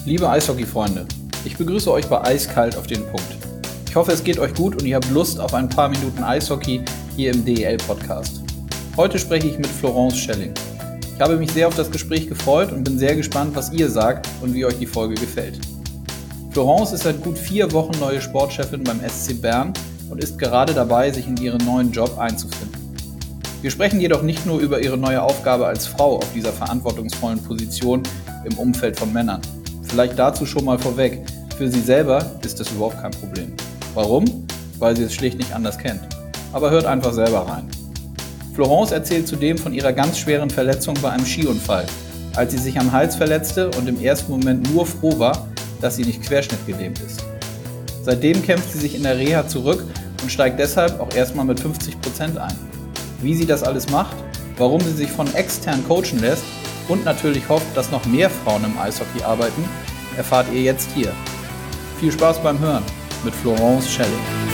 Liebe Eishockey-Freunde, ich begrüße euch bei Eiskalt auf den Punkt. Ich hoffe, es geht euch gut und ihr habt Lust auf ein paar Minuten Eishockey hier im DEL-Podcast. Heute spreche ich mit Florence Schelling. Ich habe mich sehr auf das Gespräch gefreut und bin sehr gespannt, was ihr sagt und wie euch die Folge gefällt. Florence ist seit gut 4 Wochen neue Sportchefin beim SC Bern und ist gerade dabei, sich in ihren neuen Job einzufinden. Wir sprechen jedoch nicht nur über ihre neue Aufgabe als Frau auf dieser verantwortungsvollen Position im Umfeld von Männern. Vielleicht dazu schon mal vorweg, für sie selber ist das überhaupt kein Problem. Warum? Weil sie es schlicht nicht anders kennt. Aber hört einfach selber rein. Florence erzählt zudem von ihrer ganz schweren Verletzung bei einem Skiunfall, als sie sich am Hals verletzte und im ersten Moment nur froh war, dass sie nicht querschnittgelähmt ist. Seitdem kämpft sie sich in der Reha zurück und steigt deshalb auch erstmal mit 50% ein. Wie sie das alles macht, warum sie sich von extern coachen lässt und natürlich hofft, dass noch mehr Frauen im Eishockey arbeiten, erfahrt ihr jetzt hier. Viel Spaß beim Hören mit Florence Schelling.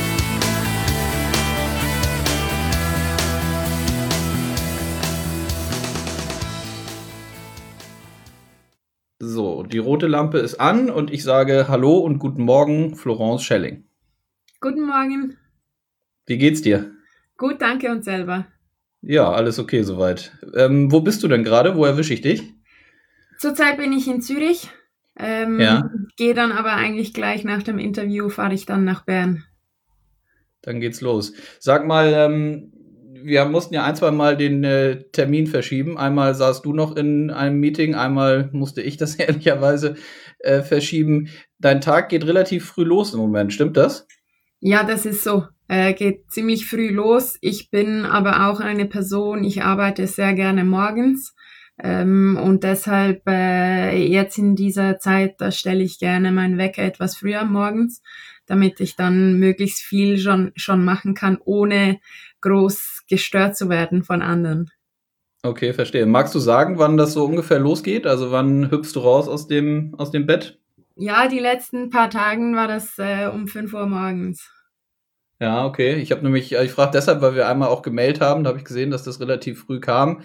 So, die rote Lampe ist an und ich sage Hallo und guten Morgen, Florence Schelling. Guten Morgen. Wie geht's dir? Gut, danke und selber. Ja, alles okay soweit. Wo bist du denn gerade? Wo erwische ich dich? Zurzeit bin ich in Zürich. Ja. Gehe dann aber eigentlich gleich nach dem Interview, fahre ich dann nach Bern. Dann geht's los. Sag mal, wir mussten ja 1-2 Mal den Termin verschieben. Einmal saßt du noch in einem Meeting, einmal musste ich das ehrlicherweise verschieben. Dein Tag geht relativ früh los im Moment, stimmt das? Ja, das ist so. Geht ziemlich früh los. Ich bin aber auch eine Person, ich arbeite sehr gerne morgens. Und deshalb jetzt in dieser Zeit, da stelle ich gerne meinen Wecker etwas früher morgens, damit ich dann möglichst viel schon machen kann, ohne groß gestört zu werden von anderen. Okay, verstehe. Magst du sagen, wann das so ungefähr losgeht? Also wann hüpfst du raus aus dem Bett? Ja, die letzten paar Tagen war das um 5 Uhr morgens. Ja, okay. Ich frage deshalb, weil wir einmal auch gemeldet haben, da habe ich gesehen, dass das relativ früh kam.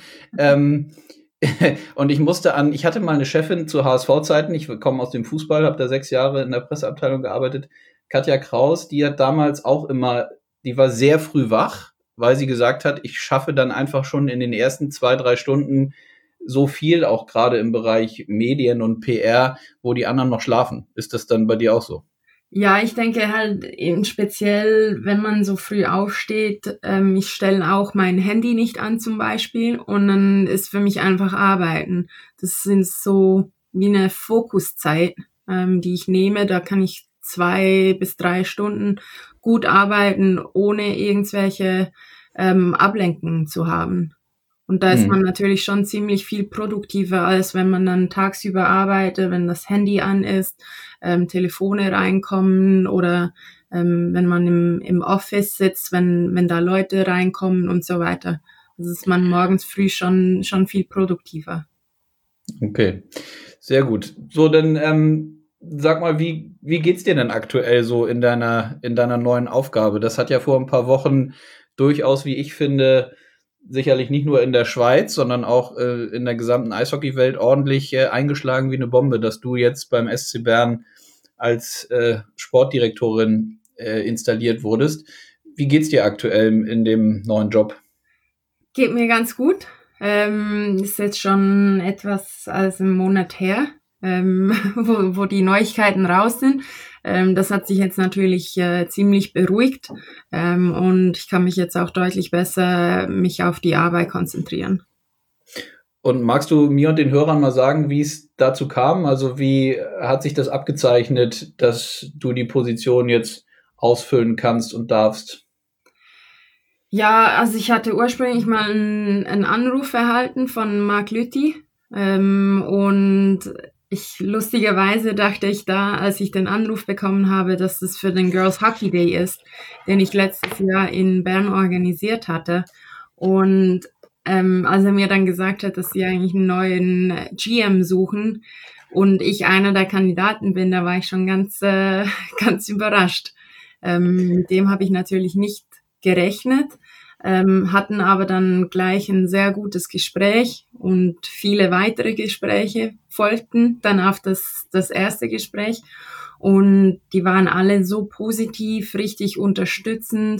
Und ich hatte mal eine Chefin zu HSV-Zeiten, ich komme aus dem Fußball, habe da 6 Jahre in der Presseabteilung gearbeitet, Katja Kraus, die hat damals auch immer, die war sehr früh wach, weil sie gesagt hat, ich schaffe dann einfach schon in den ersten 2-3 Stunden so viel, auch gerade im Bereich Medien und PR, wo die anderen noch schlafen. Ist das dann bei dir auch so? Ja, ich denke halt eben speziell, wenn man so früh aufsteht, ich stelle auch mein Handy nicht an zum Beispiel und dann ist für mich einfach Arbeiten. Das sind so wie eine Fokuszeit, die ich nehme. Da kann ich 2 bis 3 Stunden gut arbeiten, ohne irgendwelche Ablenkungen zu haben. Und da ist man natürlich schon ziemlich viel produktiver, als wenn man dann tagsüber arbeitet, wenn das Handy an ist, Telefone reinkommen oder wenn man im Office sitzt, wenn da Leute reinkommen und so weiter. Also ist man morgens früh schon viel produktiver. Okay, sehr gut. So, dann sag mal, wie geht's dir denn aktuell so in deiner neuen Aufgabe? Das hat ja vor ein paar Wochen durchaus, wie ich finde, sicherlich nicht nur in der Schweiz, sondern auch in der gesamten Eishockeywelt ordentlich eingeschlagen wie eine Bombe, dass du jetzt beim SC Bern als Sportdirektorin installiert wurdest. Wie geht's dir aktuell in dem neuen Job? Geht mir ganz gut. Ist jetzt schon etwas als einen Monat her, wo die Neuigkeiten raus sind. Das hat sich jetzt natürlich ziemlich beruhigt und ich kann mich jetzt auch deutlich besser mich auf die Arbeit konzentrieren. Und magst du mir und den Hörern mal sagen, wie es dazu kam? Also wie hat sich das abgezeichnet, dass du die Position jetzt ausfüllen kannst und darfst? Ja, also ich hatte ursprünglich mal einen Anruf erhalten von Marc Lüthi und lustigerweise dachte ich da, als ich den Anruf bekommen habe, dass es für den Girls Hockey Day ist, den ich letztes Jahr in Bern organisiert hatte. Und als er mir dann gesagt hat, dass sie eigentlich einen neuen GM suchen und ich einer der Kandidaten bin, da war ich schon ganz überrascht. Mit dem habe ich natürlich nicht gerechnet, hatten aber dann gleich ein sehr gutes Gespräch und viele weitere Gespräche folgten dann auf das erste Gespräch. Und die waren alle so positiv, richtig unterstützend.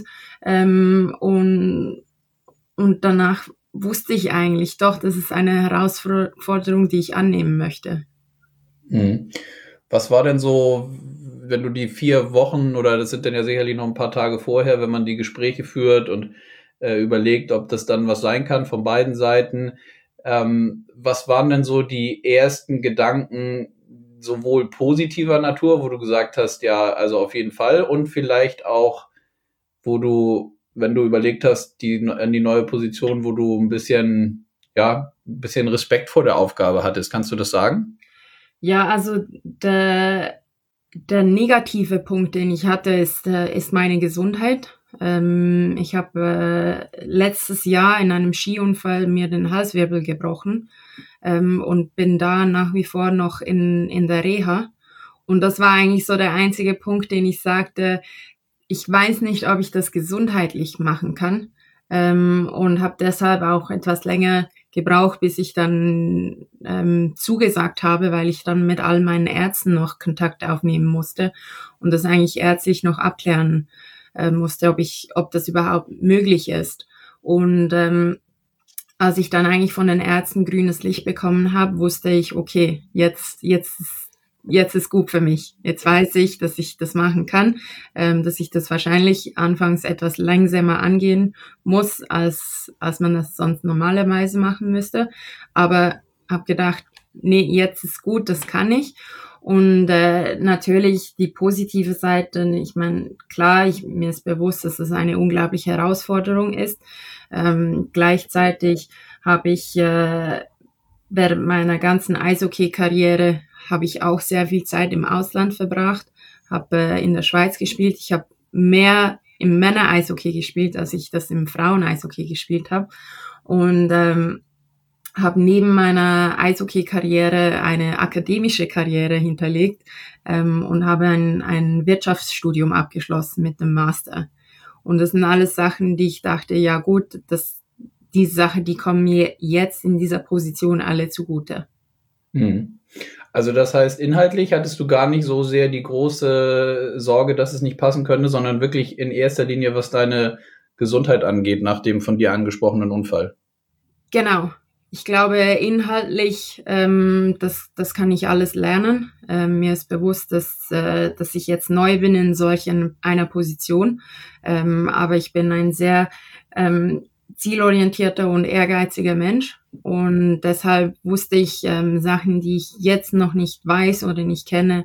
Und danach wusste ich eigentlich doch, das ist eine Herausforderung, die ich annehmen möchte. Mhm. Was war denn so, wenn du die 4 Wochen, oder das sind dann ja sicherlich noch ein paar Tage vorher, wenn man die Gespräche führt und überlegt, ob das dann was sein kann von beiden Seiten. Was waren denn so die ersten Gedanken, sowohl positiver Natur, wo du gesagt hast, ja, also auf jeden Fall, und vielleicht auch, wo du, wenn du überlegt hast, an die neue Position, wo du ein bisschen Respekt vor der Aufgabe hattest. Kannst du das sagen? Ja, also der negative Punkt, den ich hatte, ist meine Gesundheit. Ich habe letztes Jahr in einem Skiunfall mir den Halswirbel gebrochen und bin da nach wie vor noch in der Reha. Und das war eigentlich so der einzige Punkt, den ich sagte, ich weiß nicht, ob ich das gesundheitlich machen kann, und habe deshalb auch etwas länger gebraucht, bis ich dann zugesagt habe, weil ich dann mit all meinen Ärzten noch Kontakt aufnehmen musste und das eigentlich ärztlich noch abklären musste, ob das überhaupt möglich ist. Und als ich dann eigentlich von den Ärzten grünes Licht bekommen habe, wusste ich, okay, jetzt ist gut für mich. Jetzt weiß ich, dass ich das machen kann, dass ich das wahrscheinlich anfangs etwas langsamer angehen muss, als man das sonst normalerweise machen müsste. Aber habe gedacht, nee, jetzt ist gut, das kann ich. Und natürlich die positive Seite, ich meine, klar, mir ist bewusst, dass es eine unglaubliche Herausforderung ist. Gleichzeitig habe ich während meiner ganzen Eishockey-Karriere habe ich auch sehr viel Zeit im Ausland verbracht, habe in der Schweiz gespielt. Ich habe mehr im Männer-Eishockey gespielt, als ich das im Frauen-Eishockey gespielt habe. Und habe neben meiner Eishockey-Karriere eine akademische Karriere hinterlegt und habe ein Wirtschaftsstudium abgeschlossen mit dem Master. Und das sind alles Sachen, die ich dachte, ja gut, diese Sachen, die kommen mir jetzt in dieser Position alle zugute. Also das heißt, inhaltlich hattest du gar nicht so sehr die große Sorge, dass es nicht passen könnte, sondern wirklich in erster Linie, was deine Gesundheit angeht, nach dem von dir angesprochenen Unfall. Genau. Ich glaube, inhaltlich, das kann ich alles lernen. Mir ist bewusst, dass ich jetzt neu bin in einer Position. Aber ich bin ein sehr zielorientierter und ehrgeiziger Mensch. Und deshalb wusste ich Sachen, die ich jetzt noch nicht weiß oder nicht kenne,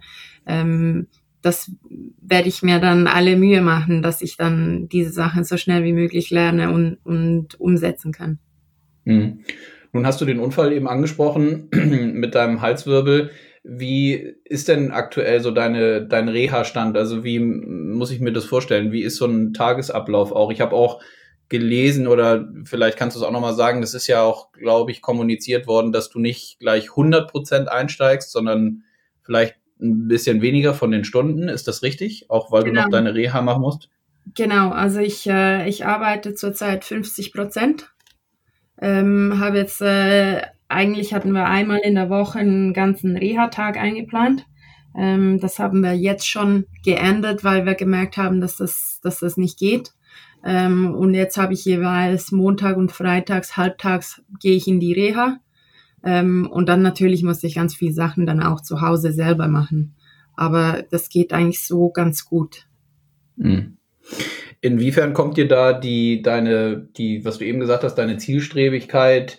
das werde ich mir dann alle Mühe machen, dass ich dann diese Sachen so schnell wie möglich lerne und umsetzen kann. Nun hast du den Unfall eben angesprochen mit deinem Halswirbel. Wie ist denn aktuell so dein Reha-Stand? Also wie muss ich mir das vorstellen? Wie ist so ein Tagesablauf auch? Ich habe auch gelesen, oder vielleicht kannst du es auch nochmal sagen, das ist ja auch, glaube ich, kommuniziert worden, dass du nicht gleich 100% einsteigst, sondern vielleicht ein bisschen weniger von den Stunden. Ist das richtig? Auch weil du noch deine Reha machen musst? Genau, also ich arbeite zurzeit 50%. Habe jetzt, eigentlich hatten wir einmal in der Woche einen ganzen Reha-Tag eingeplant. Das haben wir jetzt schon geändert, weil wir gemerkt haben, dass das nicht geht. Und jetzt habe ich jeweils Montag und Freitags, halbtags gehe ich in die Reha. Und dann natürlich musste ich ganz viele Sachen dann auch zu Hause selber machen. Aber das geht eigentlich so ganz gut. Inwiefern kommt dir da was du eben gesagt hast, deine Zielstrebigkeit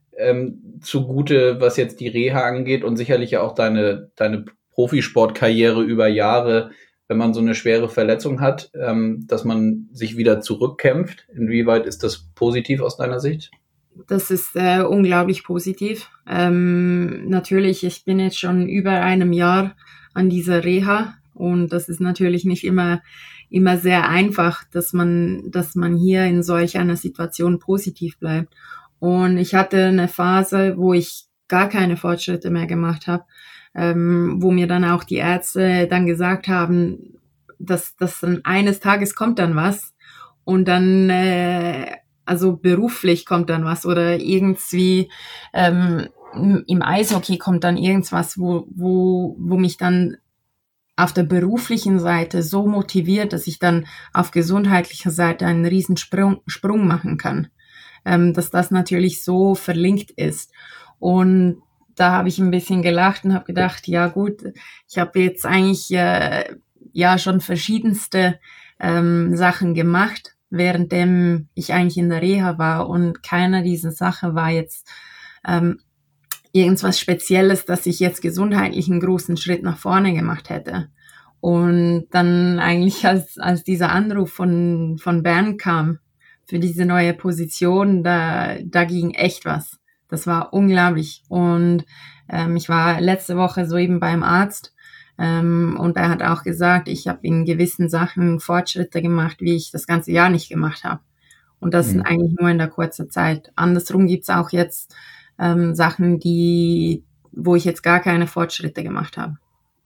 zugute, was jetzt die Reha angeht, und sicherlich ja auch deine Profisportkarriere über Jahre, wenn man so eine schwere Verletzung hat, dass man sich wieder zurückkämpft? Inwieweit ist das positiv aus deiner Sicht? Das ist unglaublich positiv. Natürlich, ich bin jetzt schon über einem Jahr an dieser Reha und das ist natürlich nicht immer sehr einfach, dass man hier in solch einer Situation positiv bleibt. Und ich hatte eine Phase, wo ich gar keine Fortschritte mehr gemacht habe, wo mir dann auch die Ärzte dann gesagt haben, dass dann eines Tages kommt dann was. Und dann also beruflich kommt dann was oder irgendwie im Eishockey kommt dann irgendwas, wo mich dann auf der beruflichen Seite so motiviert, dass ich dann auf gesundheitlicher Seite einen riesen Sprung machen kann. Dass das natürlich so verlinkt ist. Und da habe ich ein bisschen gelacht und habe gedacht, ja gut, ich habe jetzt eigentlich ja schon verschiedenste Sachen gemacht, währenddem ich eigentlich in der Reha war, und keiner dieser Sachen war jetzt irgendwas Spezielles, dass ich jetzt gesundheitlich einen großen Schritt nach vorne gemacht hätte. Und dann eigentlich, als dieser Anruf von Bern kam für diese neue Position, da ging echt was. Das war unglaublich. Und ich war letzte Woche soeben beim Arzt, und er hat auch gesagt, ich habe in gewissen Sachen Fortschritte gemacht, wie ich das ganze Jahr nicht gemacht habe. Und das sind eigentlich nur in der kurzen Zeit. Andersrum gibt's auch jetzt Sachen, wo ich jetzt gar keine Fortschritte gemacht habe.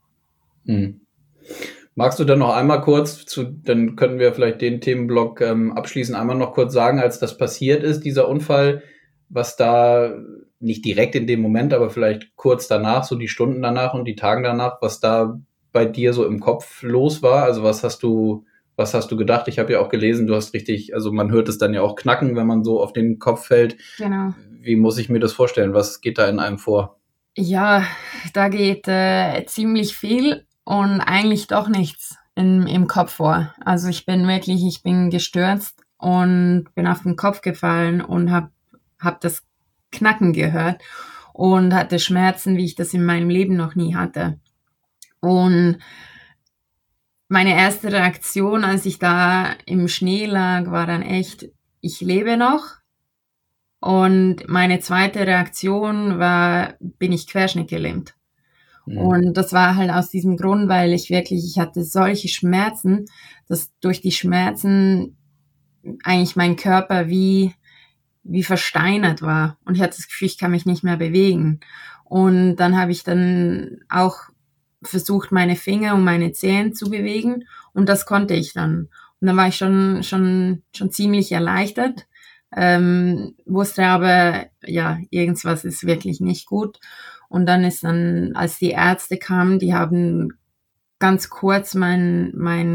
Magst du dann noch einmal kurz, dann können wir vielleicht den Themenblock abschließen, einmal noch kurz sagen, als das passiert ist, dieser Unfall, was da nicht direkt in dem Moment, aber vielleicht kurz danach, so die Stunden danach und die Tagen danach, was da bei dir so im Kopf los war? Also was hast du gedacht? Ich habe ja auch gelesen, du hast richtig, also man hört es dann ja auch knacken, wenn man so auf den Kopf fällt. Genau. Wie muss ich mir das vorstellen? Was geht da in einem vor? Ja, da geht ziemlich viel und eigentlich doch nichts im Kopf vor. Also ich bin gestürzt und bin auf den Kopf gefallen und hab das Knacken gehört und hatte Schmerzen, wie ich das in meinem Leben noch nie hatte. Und meine erste Reaktion, als ich da im Schnee lag, war dann echt, ich lebe noch. Und meine zweite Reaktion war, bin ich querschnittgelähmt. Und das war halt aus diesem Grund, weil ich hatte solche Schmerzen, dass durch die Schmerzen eigentlich mein Körper wie versteinert war. Und ich hatte das Gefühl, ich kann mich nicht mehr bewegen. Und dann habe ich dann auch versucht, meine Finger und meine Zehen zu bewegen. Und das konnte ich dann. Und dann war ich schon ziemlich erleichtert. Wusste aber, ja, irgendwas ist wirklich nicht gut. Und dann als die Ärzte kamen, die haben ganz kurz mein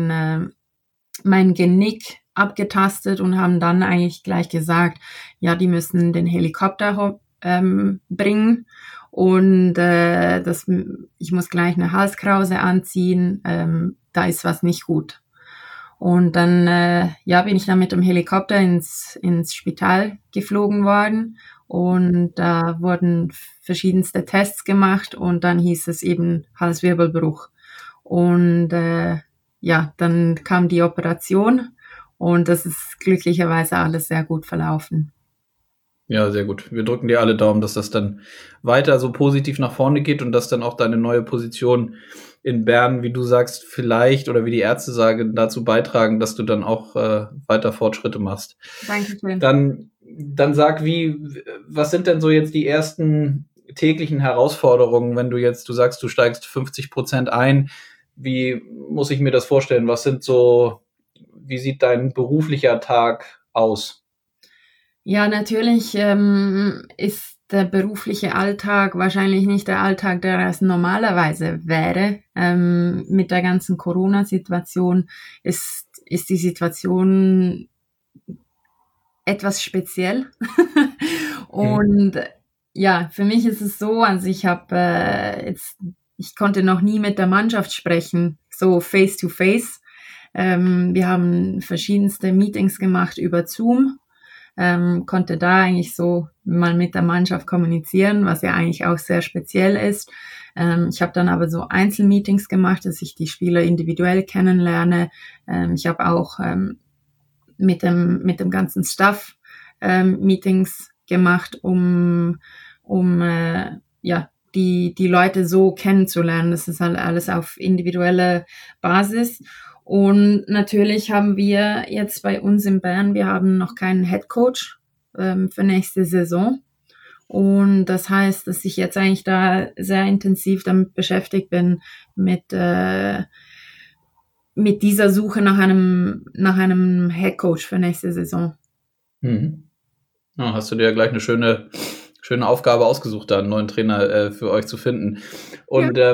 Genick abgetastet und haben dann eigentlich gleich gesagt, ja, die müssen den Helikopter bringen und ich muss gleich eine Halskrause anziehen, da ist was nicht gut. Und dann bin ich dann mit dem Helikopter ins Spital geflogen worden und da wurden verschiedenste Tests gemacht und dann hieß es eben Halswirbelbruch. Und dann kam die Operation und das ist glücklicherweise alles sehr gut verlaufen. Ja, sehr gut. Wir drücken dir alle Daumen, dass das dann weiter so positiv nach vorne geht und dass dann auch deine neue Position in Bern, wie du sagst, vielleicht oder wie die Ärzte sagen, dazu beitragen, dass du dann auch weiter Fortschritte machst. Dankeschön. Dann sag, was sind denn so jetzt die ersten täglichen Herausforderungen, wenn du sagst, du steigst 50% ein? Wie muss ich mir das vorstellen? Wie sieht dein beruflicher Tag aus? Ja, natürlich ist der berufliche Alltag wahrscheinlich nicht der Alltag, der es normalerweise wäre. Mit der ganzen Corona-Situation ist die Situation etwas speziell. Und ja, für mich ist es so, also ich konnte noch nie mit der Mannschaft sprechen, so face to face. Wir haben verschiedenste Meetings gemacht über Zoom. Konnte da eigentlich so mal mit der Mannschaft kommunizieren, was ja eigentlich auch sehr speziell ist. Ich habe dann aber so Einzelmeetings gemacht, dass ich die Spieler individuell kennenlerne. Ich habe auch mit dem ganzen Staff Meetings gemacht, um die Leute so kennenzulernen. Das ist halt alles auf individueller Basis. Und natürlich haben wir jetzt bei uns in Bern, wir haben noch keinen Headcoach für nächste Saison. Und das heißt, dass ich jetzt eigentlich da sehr intensiv damit beschäftigt bin, mit dieser Suche nach einem Headcoach für nächste Saison. Mhm. Ja, hast du dir ja gleich eine schöne Aufgabe ausgesucht, da einen neuen Trainer für euch zu finden. Ja. Und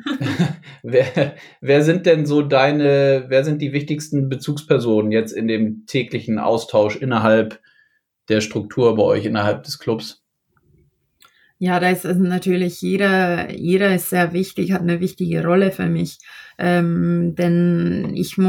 wer sind denn so wer sind die wichtigsten Bezugspersonen jetzt in dem täglichen Austausch innerhalb der Struktur bei euch, innerhalb des Clubs? Ja, da ist also natürlich jeder ist sehr wichtig, hat eine wichtige Rolle für mich, denn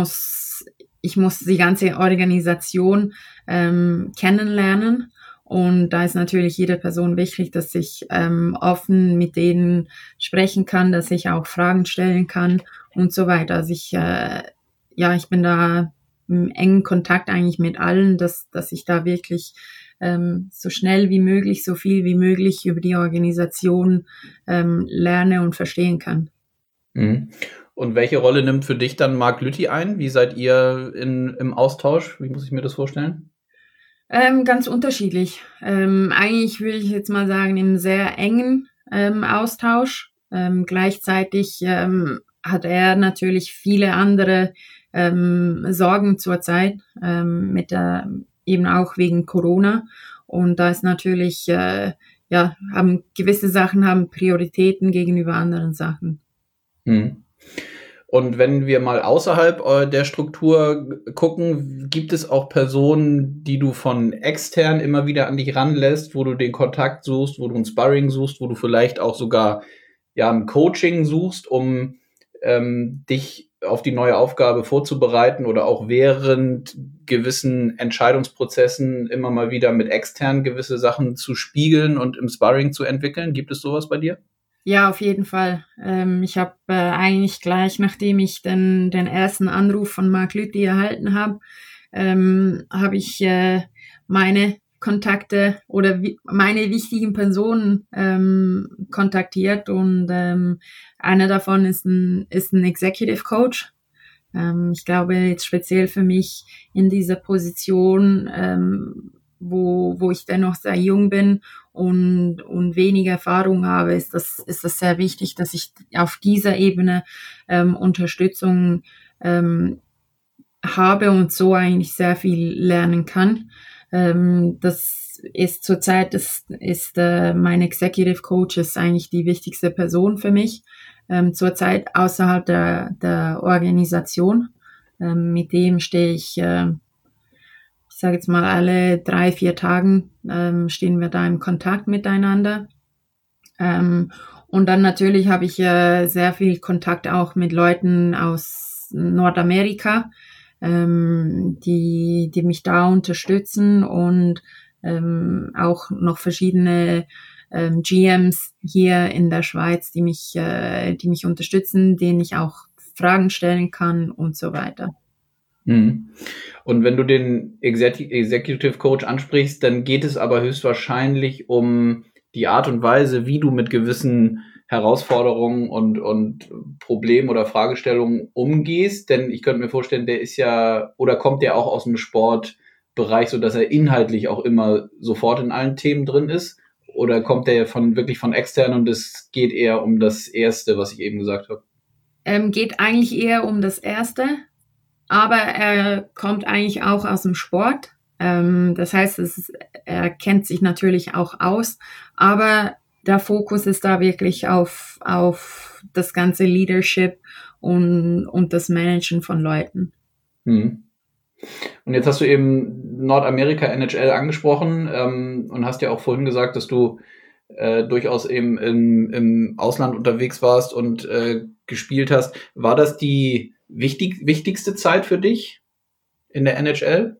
ich muss die ganze Organisation kennenlernen und da ist natürlich jede Person wichtig, dass ich offen mit denen sprechen kann, dass ich auch Fragen stellen kann und so weiter. Also ich bin da im engen Kontakt eigentlich mit allen, dass ich da wirklich so schnell wie möglich, so viel wie möglich über die Organisation lerne und verstehen kann. Mhm. Und welche Rolle nimmt für dich dann Mark Lüthi ein? Wie seid ihr im Austausch? Wie muss ich mir das vorstellen? Ganz unterschiedlich. Eigentlich würde ich jetzt mal sagen, im sehr engen Austausch. Gleichzeitig hat er natürlich viele andere Sorgen zurzeit, eben auch wegen Corona. Und da ist natürlich, gewisse Sachen haben Prioritäten gegenüber anderen Sachen. Mhm. Und wenn wir mal außerhalb der Struktur gucken, gibt es auch Personen, die du von extern immer wieder an dich ranlässt, wo du den Kontakt suchst, wo du ein Sparring suchst, wo du vielleicht auch sogar ein Coaching suchst, um dich auf die neue Aufgabe vorzubereiten oder auch während gewissen Entscheidungsprozessen immer mal wieder mit extern gewisse Sachen zu spiegeln und im Sparring zu entwickeln? Gibt es sowas bei dir? Ja, auf jeden Fall. Ich habe eigentlich gleich, nachdem ich den ersten Anruf von Mark Lüthi erhalten habe, habe ich meine Kontakte oder meine wichtigen Personen kontaktiert und einer davon ist ein Executive Coach. Ich glaube jetzt speziell für mich in dieser Position, wo ich dennoch sehr jung bin und wenig Erfahrung habe, ist das sehr wichtig, dass ich auf dieser Ebene Unterstützung habe und so eigentlich sehr viel lernen kann. Das ist zurzeit, mein Executive Coach ist eigentlich die wichtigste Person für mich, zurzeit außerhalb der Organisation. Mit dem stehe ich sage jetzt mal, alle 3-4 Tagen stehen wir da im Kontakt miteinander. Und dann natürlich habe ich sehr viel Kontakt auch mit Leuten aus Nordamerika, die mich da unterstützen und auch noch verschiedene GMs hier in der Schweiz, die mich unterstützen, denen ich auch Fragen stellen kann und so weiter. Mhm. Und wenn du den Executive Coach ansprichst, dann geht es aber höchstwahrscheinlich um die Art und Weise, wie du mit gewissen Herausforderungen und Problemen oder Fragestellungen umgehst. Denn ich könnte mir vorstellen, der ist ja, oder kommt der auch aus dem Sportbereich, so dass er inhaltlich auch immer sofort in allen Themen drin ist? Oder kommt der wirklich von extern und es geht eher um das Erste, was ich eben gesagt habe? Geht eigentlich eher um das Erste. Aber er kommt eigentlich auch aus dem Sport. Das heißt, er kennt sich natürlich auch aus, aber der Fokus ist da wirklich auf das ganze Leadership und das Managen von Leuten. Mhm. Und jetzt hast du eben Nordamerika NHL angesprochen und hast ja auch vorhin gesagt, dass du durchaus eben im Ausland unterwegs warst und gespielt hast. War das die wichtigste Zeit für dich in der NHL?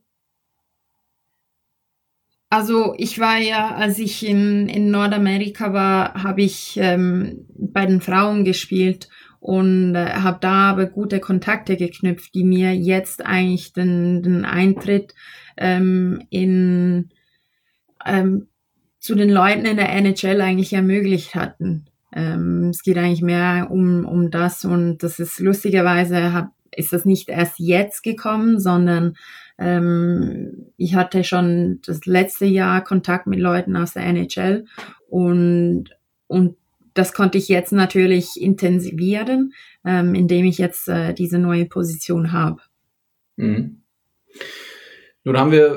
Also ich war ja, als ich in Nordamerika war, habe ich bei den Frauen gespielt und habe da aber gute Kontakte geknüpft, die mir jetzt eigentlich den Eintritt in zu den Leuten in der NHL eigentlich ermöglicht hatten. Es geht eigentlich mehr um das und das ist lustigerweise ist das nicht erst jetzt gekommen, sondern ich hatte schon das letzte Jahr Kontakt mit Leuten aus der NHL und das konnte ich jetzt natürlich intensivieren, indem ich jetzt diese neue Position habe. Mhm. Nun haben wir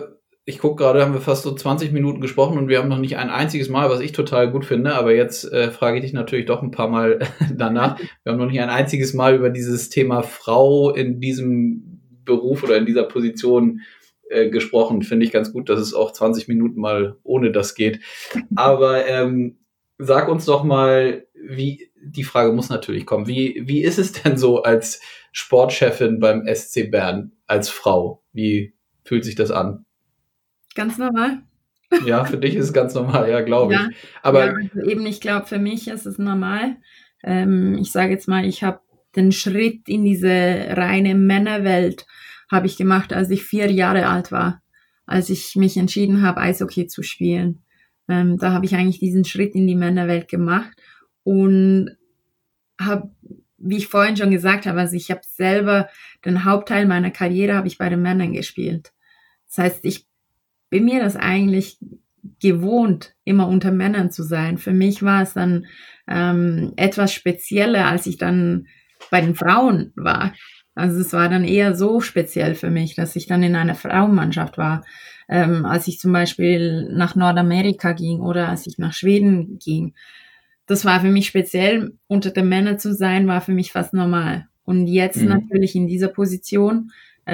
Ich gucke gerade, haben wir fast so 20 Minuten gesprochen und wir haben noch nicht ein einziges Mal, was ich total gut finde, aber jetzt frage ich dich natürlich doch ein paar Mal danach. Wir haben noch nicht ein einziges Mal über dieses Thema Frau in diesem Beruf oder in dieser Position gesprochen. Finde ich ganz gut, dass es auch 20 Minuten mal ohne das geht. Aber sag uns doch mal, die Frage muss natürlich kommen, wie ist es denn so als Sportchefin beim SC Bern als Frau? Wie fühlt sich das an? Ganz normal. Ja, für dich ist es ganz normal, ja, glaube ich. Ja, ja, Aber also eben, ich glaube, für mich ist es normal. Ich sage jetzt mal, ich habe den Schritt in diese reine Männerwelt habe ich gemacht, als ich 4 Jahre alt war, als ich mich entschieden habe, Eishockey zu spielen. Da habe ich eigentlich diesen Schritt in die Männerwelt gemacht und habe, wie ich vorhin schon gesagt habe, also ich habe selber den Hauptteil meiner Karriere habe ich bei den Männern gespielt. Das heißt, ich bin mir das eigentlich gewohnt, immer unter Männern zu sein. Für mich war es dann etwas spezieller, als ich dann bei den Frauen war. Also es war dann eher so speziell für mich, dass ich dann in einer Frauenmannschaft war. Als ich zum Beispiel nach Nordamerika ging oder als ich nach Schweden ging. Das war für mich speziell, unter den Männern zu sein, war für mich fast normal. Und jetzt natürlich in dieser Position,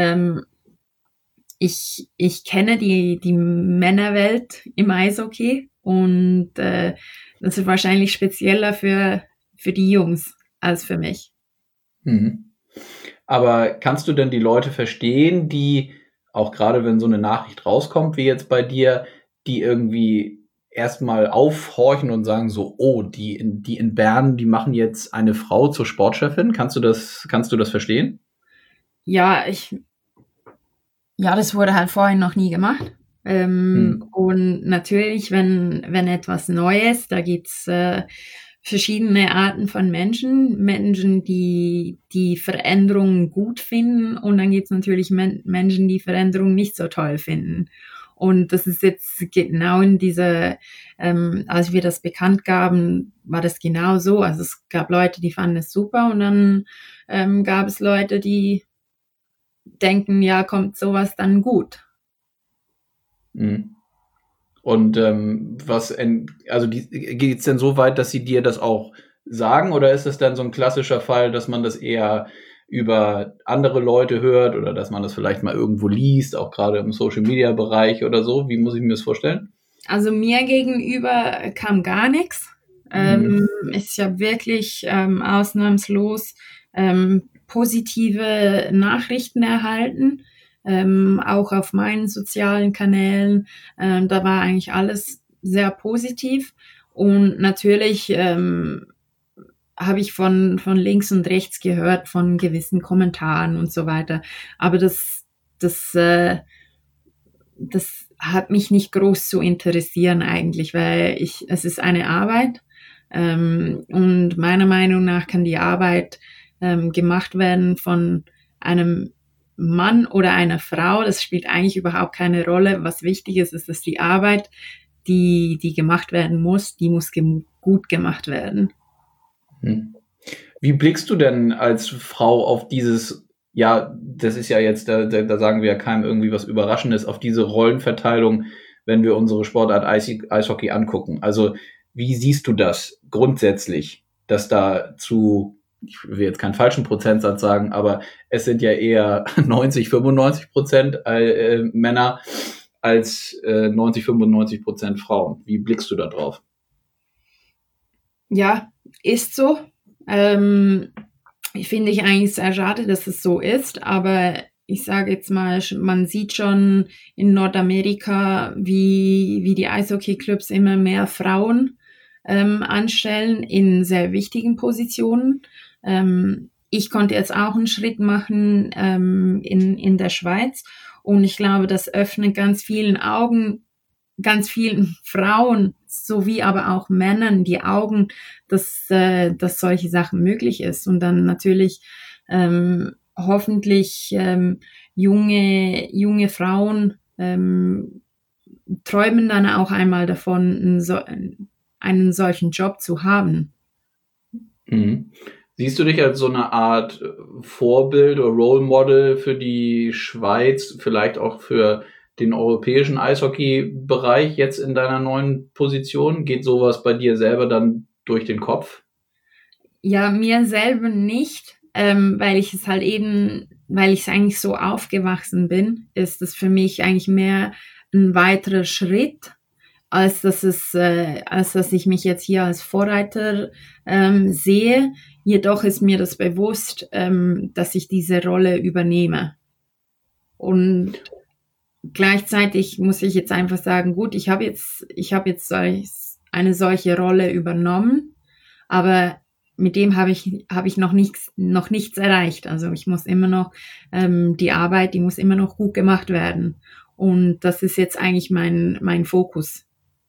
ich kenne die Männerwelt im Eishockey und das ist wahrscheinlich spezieller für die Jungs als für mich. Mhm. Aber kannst du denn die Leute verstehen, die, auch gerade wenn so eine Nachricht rauskommt, wie jetzt bei dir, die irgendwie erstmal aufhorchen und sagen so, oh, die in Bern, die machen jetzt eine Frau zur Sportchefin? Kannst du das verstehen? Ja, das wurde halt vorhin noch nie gemacht. Und natürlich, wenn etwas Neues, da gibt's verschiedene Arten von Menschen, die Veränderungen gut finden und dann gibt's natürlich Menschen, die Veränderungen nicht so toll finden. Und das ist jetzt genau in dieser, als wir das bekannt gaben, war das genau so. Also es gab Leute, die fanden es super und dann gab es Leute, die denken, ja, kommt sowas dann gut. Mhm. Und also geht es denn so weit, dass sie dir das auch sagen, oder ist es dann so ein klassischer Fall, dass man das eher über andere Leute hört oder dass man das vielleicht mal irgendwo liest, auch gerade im Social-Media-Bereich oder so? Wie muss ich mir das vorstellen? Also mir gegenüber kam gar nichts. Ich habe wirklich ausnahmslos positive Nachrichten erhalten, auch auf meinen sozialen Kanälen. Da war eigentlich alles sehr positiv. Und natürlich habe ich von links und rechts gehört, von gewissen Kommentaren und so weiter. Aber das hat mich nicht groß zu interessieren eigentlich, weil es ist eine Arbeit. Und meiner Meinung nach kann die Arbeit gemacht werden von einem Mann oder einer Frau. Das spielt eigentlich überhaupt keine Rolle. Was wichtig ist, dass die Arbeit, die gemacht werden muss, die muss gut gemacht werden. Wie blickst du denn als Frau auf dieses, ja, das ist ja jetzt, da sagen wir ja keinem irgendwie was Überraschendes, auf diese Rollenverteilung, wenn wir unsere Sportart Eishockey angucken? Also wie siehst du das grundsätzlich, dass da ich will jetzt keinen falschen Prozentsatz sagen, aber es sind ja eher 90-95% Männer als 90-95% Frauen. Wie blickst du da drauf? Ja, ist so. Ich finde ich eigentlich sehr schade, dass es so ist, aber ich sage jetzt mal, man sieht schon in Nordamerika, wie die Eishockey-Clubs immer mehr Frauen anstellen in sehr wichtigen Positionen. Ich konnte jetzt auch einen Schritt machen in der Schweiz und ich glaube, das öffnet ganz vielen Augen, ganz vielen Frauen sowie aber auch Männern die Augen, dass solche Sachen möglich ist und dann natürlich hoffentlich junge Frauen träumen dann auch einmal davon, einen solchen Job zu haben. Mhm. Siehst du dich als so eine Art Vorbild oder Role Model für die Schweiz, vielleicht auch für den europäischen Eishockey-Bereich jetzt in deiner neuen Position? Geht sowas bei dir selber dann durch den Kopf? Ja, mir selber nicht, weil ich es eigentlich so aufgewachsen bin, ist es für mich eigentlich mehr ein weiterer Schritt, als dass ich mich jetzt hier als Vorreiter sehe. Jedoch ist mir das bewusst, dass ich diese Rolle übernehme. Und gleichzeitig muss ich jetzt einfach sagen, gut, ich habe jetzt eine solche Rolle übernommen, aber mit dem habe ich noch nichts erreicht. Also ich muss immer noch die Arbeit, die muss immer noch gut gemacht werden. Und das ist jetzt eigentlich mein Fokus.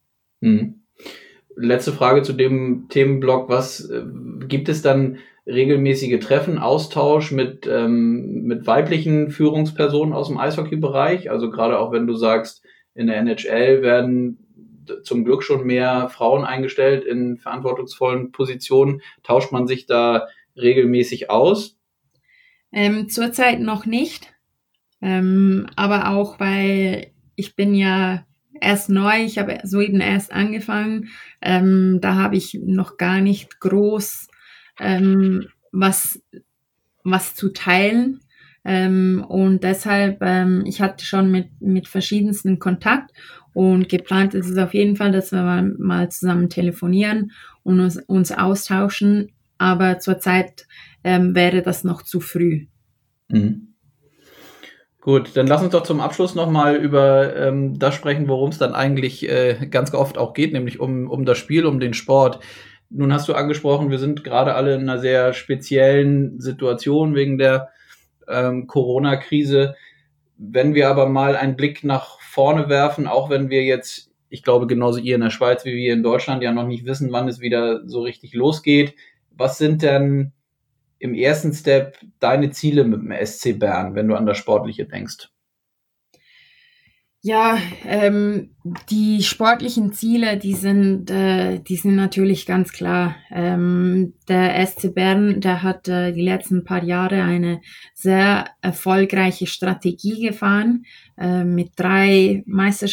Letzte Frage zu dem Themenblock. Was gibt es dann regelmäßige Treffen, Austausch mit weiblichen Führungspersonen aus dem Eishockey-Bereich? Also gerade auch wenn du sagst, in der NHL werden zum Glück schon mehr Frauen eingestellt in verantwortungsvollen Positionen. Tauscht man sich da regelmäßig aus? Zurzeit noch nicht, aber auch, weil ich bin ja erst neu, ich habe soeben erst angefangen, da habe ich noch gar nicht groß was zu teilen. Und deshalb, ich hatte schon mit verschiedensten Kontakt und geplant ist es auf jeden Fall, dass wir mal zusammen telefonieren und uns austauschen, aber zurzeit wäre das noch zu früh. Mhm. Gut, dann lass uns doch zum Abschluss nochmal über das sprechen, worum es dann eigentlich ganz oft auch geht, nämlich um das Spiel, um den Sport. Nun hast du angesprochen, wir sind gerade alle in einer sehr speziellen Situation wegen der Corona-Krise. Wenn wir aber mal einen Blick nach vorne werfen, auch wenn wir jetzt, ich glaube genauso ihr in der Schweiz wie wir in Deutschland ja noch nicht wissen, wann es wieder so richtig losgeht, was sind denn im ersten Step deine Ziele mit dem SC Bern, wenn du an das Sportliche denkst? Ja, die sportlichen Ziele, die sind natürlich ganz klar. Der SC Bern, der hat die letzten paar Jahre eine sehr erfolgreiche Strategie gefahren, mit 3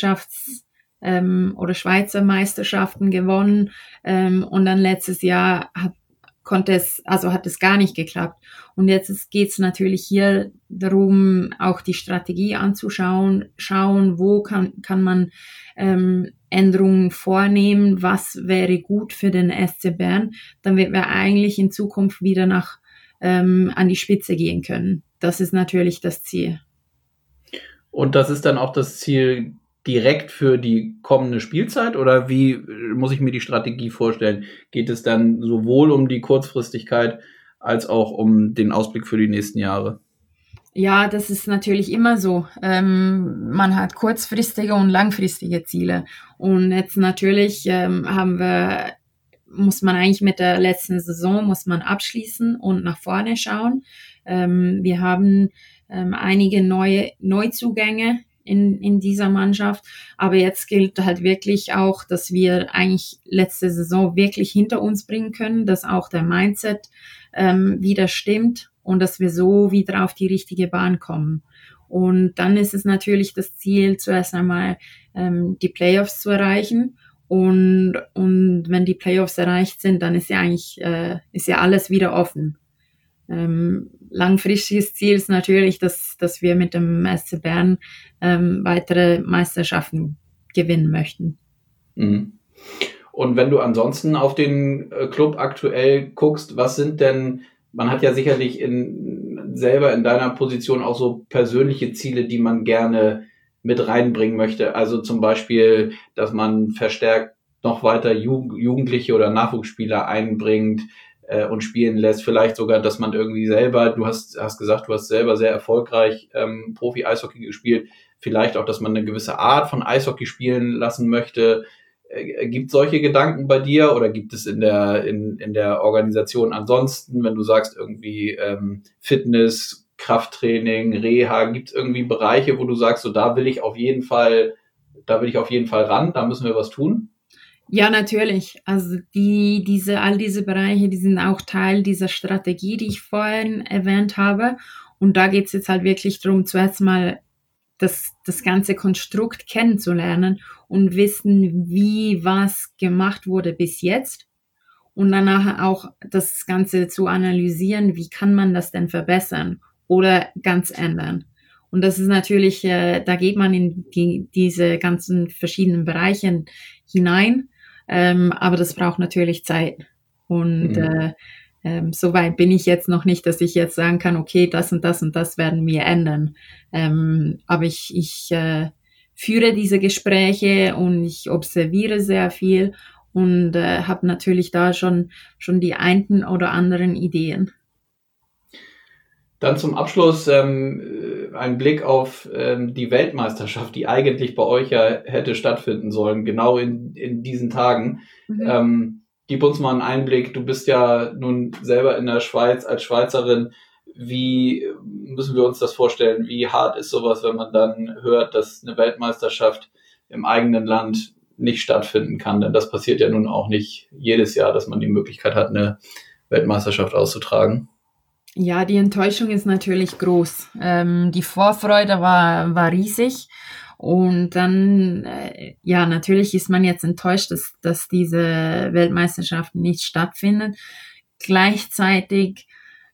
oder Schweizer Meisterschaften gewonnen, und dann letztes Jahr hat es gar nicht geklappt. Und jetzt geht's natürlich hier darum, auch die Strategie anzuschauen, wo kann man Änderungen vornehmen, was wäre gut für den SC Bern, damit wir eigentlich in Zukunft wieder an die Spitze gehen können. Das ist natürlich das Ziel. Und das ist dann auch das Ziel direkt für die kommende Spielzeit, oder wie muss ich mir die Strategie vorstellen? Geht es dann sowohl um die Kurzfristigkeit als auch um den Ausblick für die nächsten Jahre? Ja, das ist natürlich immer so. Man hat kurzfristige und langfristige Ziele. Und jetzt natürlich muss man eigentlich mit der letzten Saison abschließen und nach vorne schauen. Wir haben einige neue Neuzugänge in dieser Mannschaft. Aber jetzt gilt halt wirklich auch, dass wir eigentlich letzte Saison wirklich hinter uns bringen können, dass auch der Mindset wieder stimmt und dass wir so wieder auf die richtige Bahn kommen. Und dann ist es natürlich das Ziel, zuerst einmal die Playoffs zu erreichen. Und wenn die Playoffs erreicht sind, dann ist ja alles wieder offen. Langfristiges Ziel ist natürlich, dass wir mit dem SC Bern weitere Meisterschaften gewinnen möchten. Mhm. Und wenn du ansonsten auf den Club aktuell guckst, was sind denn, man hat ja sicherlich selber in deiner Position auch so persönliche Ziele, die man gerne mit reinbringen möchte. Also zum Beispiel, dass man verstärkt noch weiter Jugendliche oder Nachwuchsspieler einbringt und spielen lässt. Vielleicht sogar, dass man irgendwie selber, du hast gesagt, du hast selber sehr erfolgreich Profi-Eishockey gespielt. Vielleicht auch, dass man eine gewisse Art von Eishockey spielen lassen möchte. Gibt es solche Gedanken bei dir, oder gibt es in der Organisation ansonsten, wenn du sagst irgendwie Fitness, Krafttraining, Reha, gibt es irgendwie Bereiche, wo du sagst, so da will ich auf jeden Fall ran, da müssen wir was tun? Ja, natürlich. Also all diese Bereiche, die sind auch Teil dieser Strategie, die ich vorhin erwähnt habe. Und da geht's jetzt halt wirklich darum, zuerst mal das ganze Konstrukt kennenzulernen und wissen, wie was gemacht wurde bis jetzt und danach auch das Ganze zu analysieren, wie kann man das denn verbessern oder ganz ändern. Und das ist natürlich, da geht man in diese ganzen verschiedenen Bereiche hinein, aber das braucht natürlich Zeit. Und so weit bin ich jetzt noch nicht, dass ich jetzt sagen kann, okay, das und das und das werden wir ändern. Aber ich führe diese Gespräche und ich observiere sehr viel und habe natürlich da schon die einen oder anderen Ideen. Dann zum Abschluss ein Blick auf die Weltmeisterschaft, die eigentlich bei euch ja hätte stattfinden sollen, genau in diesen Tagen. Gib uns mal einen Einblick. Du bist ja nun selber in der Schweiz als Schweizerin. Wie müssen wir uns das vorstellen? Wie hart ist sowas, wenn man dann hört, dass eine Weltmeisterschaft im eigenen Land nicht stattfinden kann? Denn das passiert ja nun auch nicht jedes Jahr, dass man die Möglichkeit hat, eine Weltmeisterschaft auszutragen. Ja, die Enttäuschung ist natürlich groß. Die Vorfreude war riesig. Und dann, natürlich ist man jetzt enttäuscht, dass diese Weltmeisterschaft nicht stattfindet. Gleichzeitig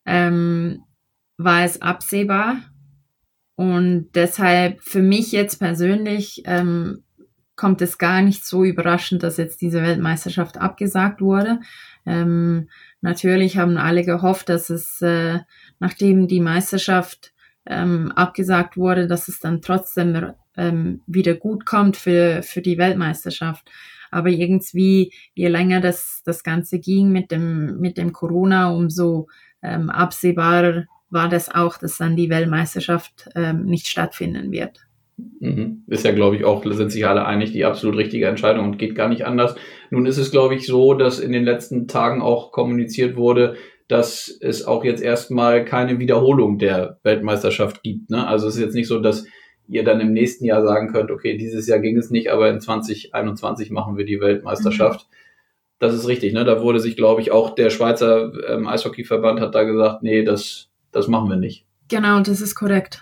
war es absehbar. Und deshalb für mich jetzt persönlich kommt es gar nicht so überraschend, dass jetzt diese Weltmeisterschaft abgesagt wurde. Natürlich haben alle gehofft, dass es, nachdem die Meisterschaft abgesagt wurde, dass es dann trotzdem wieder gut kommt für die Weltmeisterschaft. Aber irgendwie, je länger das Ganze ging mit dem Corona, umso absehbarer war das auch, dass dann die Weltmeisterschaft nicht stattfinden wird. Ist ja, glaube ich, auch, sind sich alle einig, die absolut richtige Entscheidung und geht gar nicht anders. Nun ist es, glaube ich, so, dass in den letzten Tagen auch kommuniziert wurde, dass es auch jetzt erstmal keine Wiederholung der Weltmeisterschaft gibt, ne? Also es ist jetzt nicht so, dass ihr dann im nächsten Jahr sagen könnt, okay, dieses Jahr ging es nicht, aber in 2021 machen wir die Weltmeisterschaft. Das ist richtig, ne? Da wurde sich, glaube ich, auch der Schweizer Eishockeyverband hat da gesagt, nee, das machen wir nicht. Genau, das ist korrekt.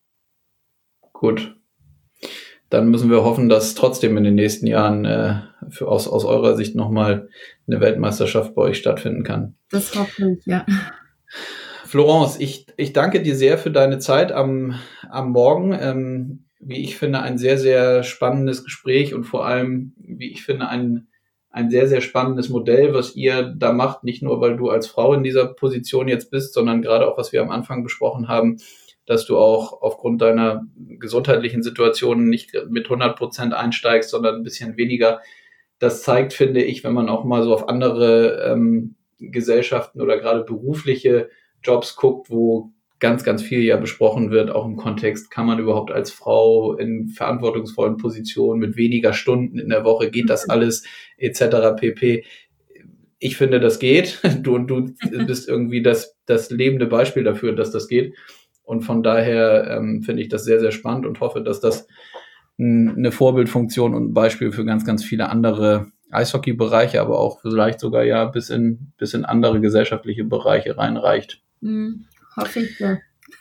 Gut. Dann müssen wir hoffen, dass trotzdem in den nächsten Jahren aus eurer Sicht nochmal eine Weltmeisterschaft bei euch stattfinden kann. Das hoffe ich, ja. Florence, ich danke dir sehr für deine Zeit am Morgen. Wie ich finde, ein sehr, sehr spannendes Gespräch und vor allem, wie ich finde, ein sehr, sehr spannendes Modell, was ihr da macht. Nicht nur, weil du als Frau in dieser Position jetzt bist, sondern gerade auch, was wir am Anfang besprochen haben, dass du auch aufgrund deiner gesundheitlichen Situation nicht mit 100% einsteigst, sondern ein bisschen weniger. Das zeigt, finde ich, wenn man auch mal so auf andere Gesellschaften oder gerade berufliche Jobs guckt, wo ganz, ganz viel ja besprochen wird, auch im Kontext, kann man überhaupt als Frau in verantwortungsvollen Positionen mit weniger Stunden in der Woche, geht das alles, etc. pp. Ich finde, das geht. Du bist irgendwie das lebende Beispiel dafür, dass das geht. Und von daher finde ich das sehr, sehr spannend und hoffe, dass das eine Vorbildfunktion und ein Beispiel für ganz, ganz viele andere Eishockey-Bereiche, aber auch vielleicht sogar ja bis in andere gesellschaftliche Bereiche reinreicht. Hoffe ich ja.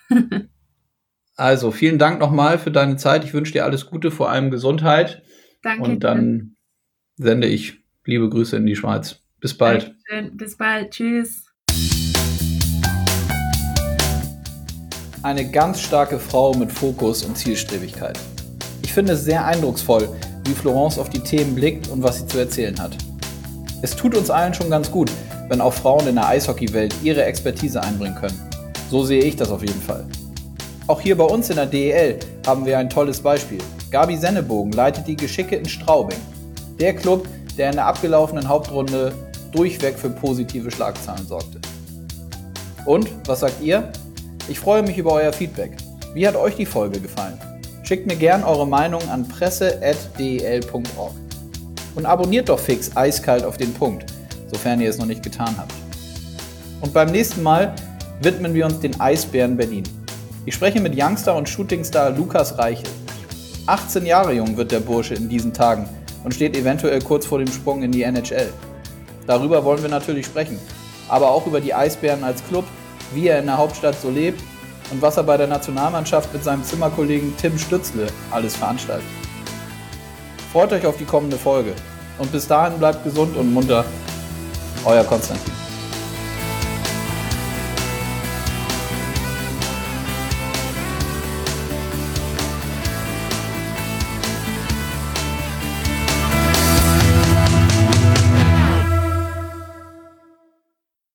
Also vielen Dank nochmal für deine Zeit. Ich wünsche dir alles Gute, vor allem Gesundheit. Danke. Und dann sende ich liebe Grüße in die Schweiz. Bis bald. Dankeschön. Bis bald. Tschüss. Eine ganz starke Frau mit Fokus und Zielstrebigkeit. Ich finde es sehr eindrucksvoll, wie Florence auf die Themen blickt und was sie zu erzählen hat. Es tut uns allen schon ganz gut, wenn auch Frauen in der Eishockeywelt ihre Expertise einbringen können. So sehe ich das auf jeden Fall. Auch hier bei uns in der DEL haben wir ein tolles Beispiel. Gabi Sennebogen leitet die Geschicke in Straubing. Der Club, der in der abgelaufenen Hauptrunde durchweg für positive Schlagzeilen sorgte. Und, was sagt ihr? Ich freue mich über euer Feedback. Wie hat euch die Folge gefallen? Schickt mir gern eure Meinung an presse@del.org. Und abonniert doch fix Eiskalt auf den Punkt, sofern ihr es noch nicht getan habt. Und beim nächsten Mal widmen wir uns den Eisbären Berlin. Ich spreche mit Youngster und Shootingstar Lukas Reichel. 18 Jahre jung wird der Bursche in diesen Tagen und steht eventuell kurz vor dem Sprung in die NHL. Darüber wollen wir natürlich sprechen, aber auch über die Eisbären als Club, wie er in der Hauptstadt so lebt und was er bei der Nationalmannschaft mit seinem Zimmerkollegen Tim Stützle alles veranstaltet. Freut euch auf die kommende Folge und bis dahin bleibt gesund und munter. Euer Konstantin.